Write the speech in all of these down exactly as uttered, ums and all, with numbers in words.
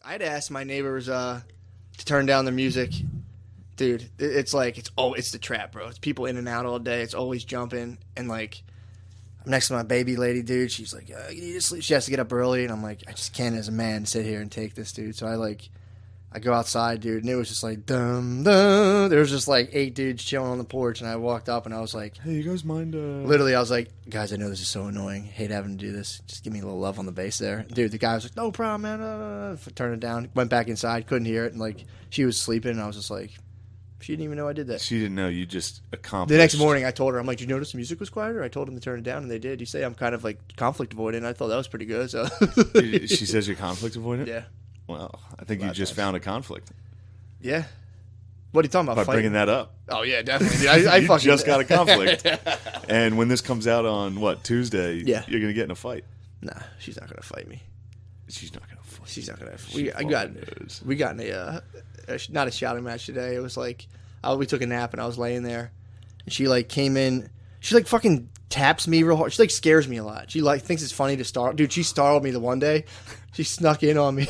I'd ask my neighbors uh, to turn down their music. Dude, it's like, it's oh, it's the trap, bro. It's people in and out all day. It's always jumping. And, like, I'm next to my baby lady, dude. She's like, uh, you need to sleep. She has to get up early. And I'm like, I just can't, as a man, sit here and take this, dude. So I, like, I go outside, dude. And it was just like, dum, dum. There was just, like, eight dudes chilling on the porch. And I walked up and I was like, hey, you guys mind? Uh... Literally, I was like, guys, I know this is so annoying. Hate having to do this. Just give me a little love on the bass there. Dude, the guy was like, no problem, man. Uh, turn it down. Went back inside. Couldn't hear it. And, like, she was sleeping. And I was just like, she didn't even know I did that. She didn't know you just accomplished. The next morning, I told her, I'm like, did you notice the music was quieter? I told them to turn it down, and they did. You say I'm kind of, like, conflict avoidant. I thought that was pretty good. So She says you're conflict avoidant? Yeah. Well, I think you just found a conflict. Yeah. What are you talking about? By fighting? bringing that up. Oh, yeah, definitely. Dude, I, I you fucking... just got a conflict. And when this comes out on, what, Tuesday, yeah. you're going to get in a fight. Nah, she's not going to fight me. She's not going to fight She's not going to... She We, I got, knows. we got in a, uh, a... Not a shouting match today. It was like... I, we took a nap, and I was laying there. And she, like, came in... She, like, fucking taps me real hard. She, like, scares me a lot. She, like, thinks it's funny to startle... Dude, she startled me the one day. She snuck in on me.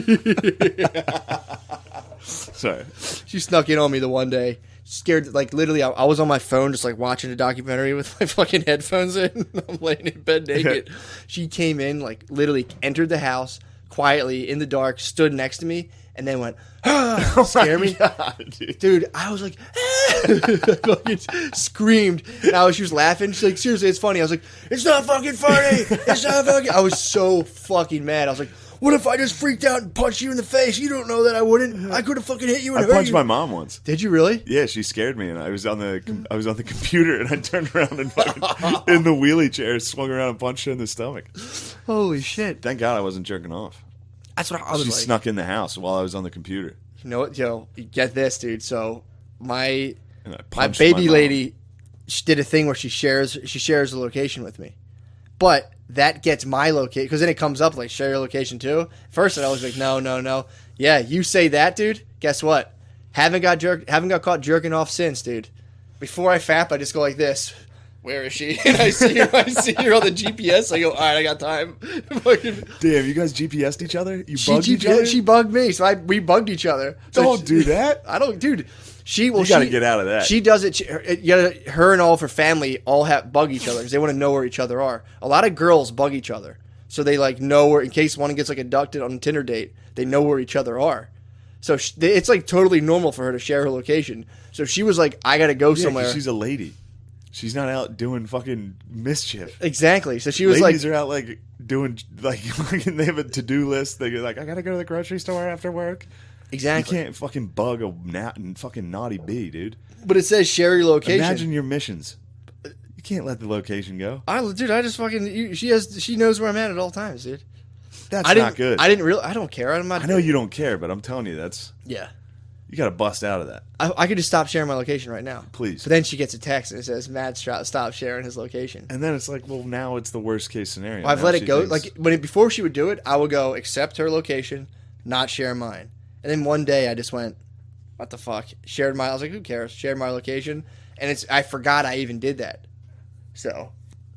Sorry. She snuck in on me the one day. Scared, like, literally, I, I was on my phone just, like, watching a documentary with my fucking headphones in. I'm laying in bed naked. She came in, like, literally entered the house quietly in the dark, stood next to me, and then went, ah, oh scare me. God, dude. dude, I was like, ah! fucking screamed. And I was, she was laughing. She's like, seriously, it's funny. I was like, it's not fucking funny. It's not fucking. I was so fucking mad. I was like, what if I just freaked out and punched you in the face? You don't know that I wouldn't. I could have fucking hit you and I hurt punched you. my mom once. Did you really? Yeah, she scared me, and I was on the I was on the computer, and I turned around and fucking in the wheelie chair, swung around and punched her in the stomach. Holy shit! Thank God I wasn't jerking off. That's what I was She like. snuck in the house while I was on the computer. You know what, yo? Get this, dude. So my And I my punched baby mom. lady, she did a thing where she shares she shares the location with me, but that gets my location because then it comes up like share your location too. First, I was like, no, no, no. Yeah, you say that, dude. Guess what? Haven't got jerk, haven't got caught jerking off since, dude. Before I fap, I just go like this. Where is she? And I see her. I see her on the G P S. I go, all right, I got time. Fucking- Damn, you guys G P S'd each other? You she bugged G each P S, other? she bugged me, so I we bugged each other. So Don't she- do that. I don't, dude. She well, You gotta she- get out of that. She does it. She, her, it- you gotta, her and all of her family all have bug each other because they want to know where each other are. A lot of girls bug each other, so they like know where in case one gets like abducted on a Tinder date, they know where each other are. So she, they, it's like totally normal for her to share her location. So she was like, "I gotta go Yeah, 'cause somewhere." she's a lady. She's not out doing fucking mischief. Exactly. So she was Ladies like, are out like doing like they have a to do list. They're like, I gotta go to the grocery store after work. exactly. You can't fucking bug a na- fucking naughty bee, dude. But it says share your location. Imagine your missions. You can't let the location go. I, dude, I just fucking. You, she has. She knows where I'm at at all times, dude. That's I didn't, not good. I didn't really. I don't care. I'm not. I know you don't care, but I'm telling you, that's Yeah. you got to bust out of that. I, I could just stop sharing my location right now. Please. But then she gets a text and it says, Matt, stop stop sharing his location. And then it's like, well, now it's the worst case scenario. Well, I've Now let it she go. thinks- Like when it, before she would do it, I would go accept her location, not share mine. And then one day I just went, what the fuck? Shared my. I was like, who cares? Shared my location, and it's. I forgot I even did that. So,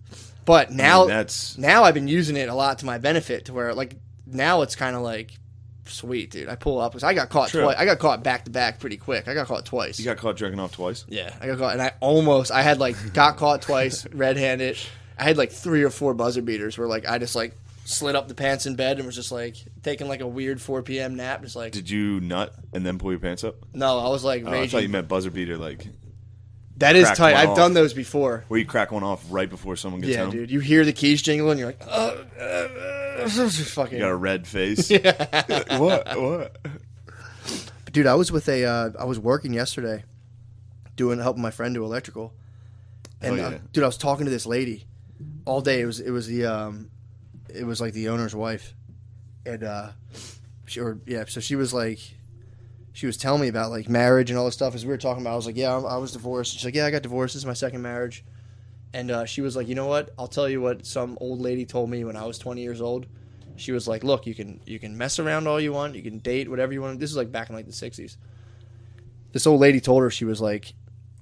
but now I mean, that's now I've been using it a lot to my benefit. To where like now it's kind of like. Sweet, dude. I pull up because I got caught True. twice. I got caught back to back pretty quick. I got caught twice. you got caught jerking off twice. Yeah, I got caught, and I almost, I had like got caught twice, red-handed. I had like three or four buzzer beaters where like I just like slid up the pants in bed and was just like taking like a weird four p.m. nap. Just like Did you nut and then pull your pants up? no, I was like Oh, I thought raging. you meant buzzer beater, like That is crack tight. one I've off. done those before. where you crack one off right before someone gets Yeah, home. dude. You hear the keys jingle and you're like, uh, uh, uh, fucking. You got a red face. Yeah. what? What? Dude, I was with a, uh, I was working yesterday, doing helping my friend do electrical, and Oh, uh, yeah. dude, I was talking to this lady all day. It was it was the um, it was like the owner's wife, and uh, she or yeah, so she was like, she was telling me about like marriage and all this stuff. As we were talking about, I was like, yeah, I'm, I was divorced. She's like, yeah, I got divorced. This is my second marriage, and uh, she was like, you know what? I'll tell you what some old lady told me when I was twenty years old. She was like, look, you can you can mess around all you want. You can date whatever you want. This is like back in like the sixties. This old lady told her, she was like,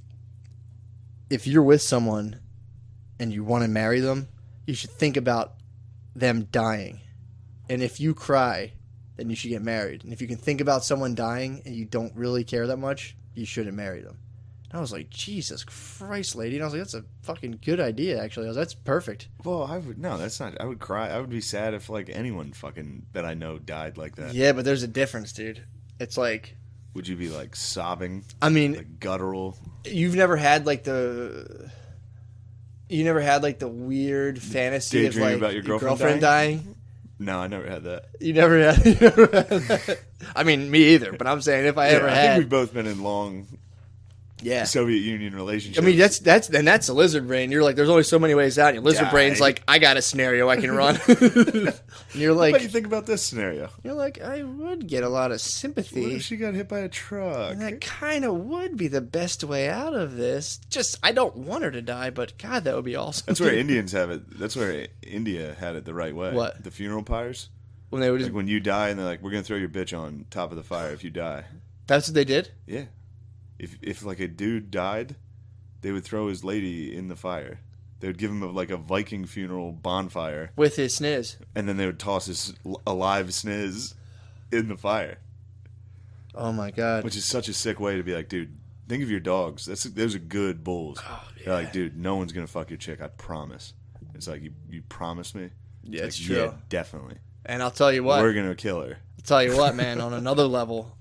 if you're with someone and you want to marry them, you should think about them dying. And if you cry, then you should get married. And if you can think about someone dying and you don't really care that much, you shouldn't marry them. And I was like, Jesus Christ, lady. And I was like, that's a fucking good idea, actually. I was like, that's perfect. Well, I would no, that's not. I would cry. I would be sad if like anyone fucking that I know died like that. Yeah, but there's a difference, dude. It's like, would you be like sobbing? I mean, like guttural. You've never had like the, you never had like the weird fantasy of Daydream like about your your girlfriend girlfriend dying? No, I never had that. You never had. You never had that. I mean, me either. But I'm saying if I Yeah, ever I had, think we've both been in long yeah. Soviet Union relationships. I mean, that's that's and that's a lizard brain. You're like, there's only so many ways out. Your lizard Die. brain's like, I got a scenario I can run. And you're What do you like, think about this scenario? you're like, I would get a lot of What sympathy. if she got hit by a truck? And that kind of would be the best way out of this. Just, I don't want her to die, but God, that would be awesome. That's where Indians have it. That's where India had it the right way. What? The funeral pyres. When they would just, Like when you die, and they're like, "We're gonna throw your bitch on top of the fire if you die." that's what they did? Yeah. If if like a dude died, they would throw his lady in the fire. They would give him a, like a Viking funeral bonfire, With his sniz. and then they would toss his l- alive sniz in the fire, Oh my God. which is such a sick way to be like, dude. Think of your dogs. That's those are good bulls. Oh, They're like, dude, no one's gonna fuck your chick. I promise. It's like you you promise me. Yeah, it's Like, true. Yeah, definitely. And I'll tell you what. We're gonna kill her. I'll tell you what, man, on another level,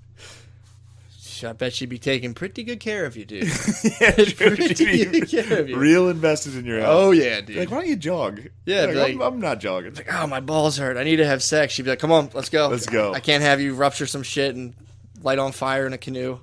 I bet she'd be taking pretty good care of you, dude. Yeah, Pretty dude, good care of you. real invested in your health. Oh, yeah, dude. Like, why don't you jog? Yeah, like, be like- I'm, I'm not jogging. Like, oh, my balls hurt. I need to have sex. She'd be like, come on, let's go. Let's go. I can't have you rupture some shit and light on fire in a canoe.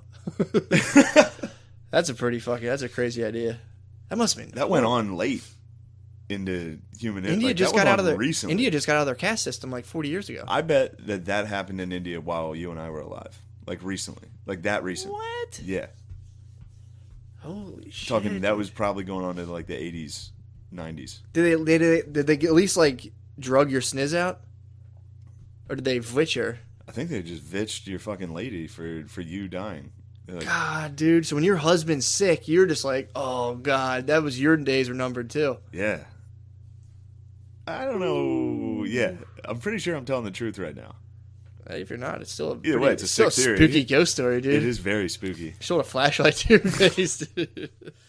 That's a pretty fucking, that's a crazy idea. That must have been. That went on late into human. India like, just that got went out of on their recently. India just got out of their caste system like forty years ago. I bet that that happened in India while you and I were alive. Like recently, like that recent. What? Yeah, Holy shit! talking that was probably going on in like the eighties, nineties. Did they, did they did they at least like drug your sniz out, or did they vitch her? I think they just vitched your fucking lady for for you dying. They're like, God, dude. So when your husband's sick, you're just like, oh God, that was your days were numbered too. yeah. I don't know. Yeah, I'm pretty sure I'm telling the truth right now. If you're not, it's still a Either pretty, way, it's a still sick theory. spooky ghost story, dude. It is very spooky. Show a flashlight to your face, dude.